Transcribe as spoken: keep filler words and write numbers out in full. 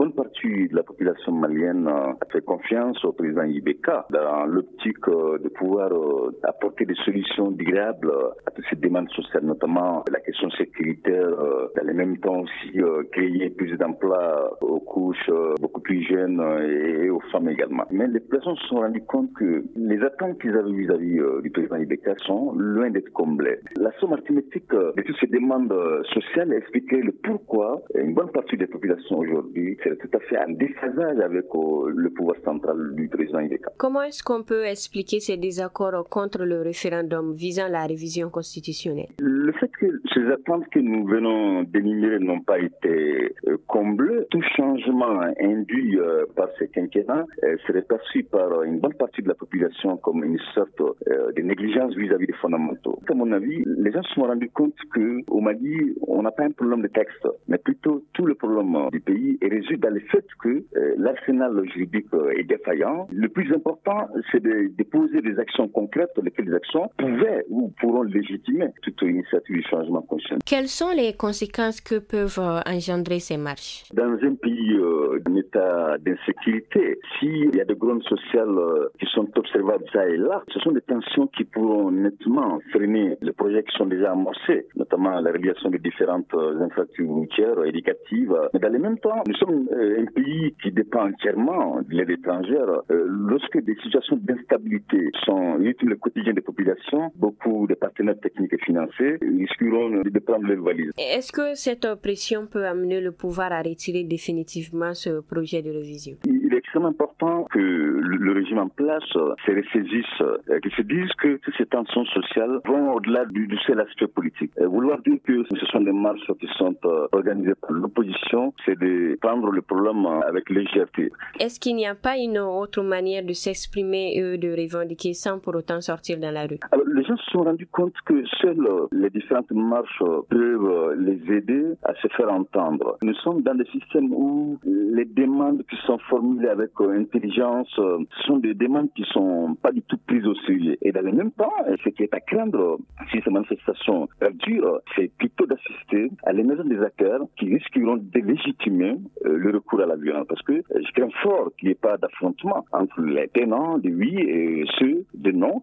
bonne partie de la population malienne a fait confiance au président Ibeka dans l'optique de pouvoir apporter des solutions durables à toutes ces demandes sociales, notamment la question sécuritaire, dans le même temps aussi créer plus d'emplois aux couches beaucoup plus jeunes et aux femmes également. Mais les personnes se sont rendues compte que les attentes qu'ils avaient vis-à-vis du président Ibeka sont loin d'être comblées. La somme arithmétique de toutes ces demandes sociales expliquait le pourquoi une bonne partie des populations aujourd'hui c'est tout à fait en déphasage avec le pouvoir central du président Ibeka. Comment est-ce qu'on peut expliquer ces désaccords contre le référendum visant la révision constitutionnelle? Le fait que ces attentes que nous venons d'énumérer n'ont pas été comblées, tout changement induit par ces quinquennats serait perçu par une bonne partie de la population comme une sorte de négligence vis-à-vis des fondamentaux. À mon avis, les gens se sont rendus compte qu'au Mali, on n'a pas un problème de texte, mais plutôt tout le problème du pays est réside dans le fait que euh, l'arsenal juridique euh, est défaillant. Le plus important, c'est de déposer des actions concrètes, lesquelles actions pouvaient ou pourront légitimer toute initiative du changement constitutionnel. Quelles sont les conséquences que peuvent engendrer ces marches? Dans un pays euh, d'un état d'insécurité, s'il y a des groupes sociales euh, qui sont observables ça et là, ce sont des tensions qui pourront nettement freiner les projets qui sont déjà amorcés, notamment la réalisation de différentes euh, infrastructures routières, éducatives. Mais dans le même temps, nous sommes euh, un pays qui dépend entièrement de l'aide étrangère. Euh, lorsque des situations d'instabilité sont rythment le quotidien des populations, beaucoup de partenaires techniques et financiers risqueront de prendre les valises. Est-ce que cette pression peut amener le pouvoir à retirer définitivement ce projet de révision? Il est extrêmement important que le régime en place se ressaisisse, qu'il se dise que toutes ces tensions sociales vont au-delà du, du seul aspect politique. Et vouloir dire que ce sont des marches qui sont organisées par l'opposition, c'est de prendre le problème avec légèreté. Est-ce qu'il n'y a pas une autre manière de s'exprimer et de revendiquer sans pour autant sortir dans la rue? Alors, les gens se sont rendus compte que seules les différentes marches peuvent les aider à se faire entendre. Nous sommes dans des systèmes où les demandes qui sont formulées avec intelligence, ce sont des demandes qui ne sont pas du tout prises au sérieux. Et dans le même temps, ce qui est à craindre, si ces manifestations perdurent, c'est plutôt d'assister à l'émergence des acteurs qui risqueront de légitimer le recours à la violence. Parce que je crains fort qu'il n'y ait pas d'affrontement entre les tenants de oui et ceux de non,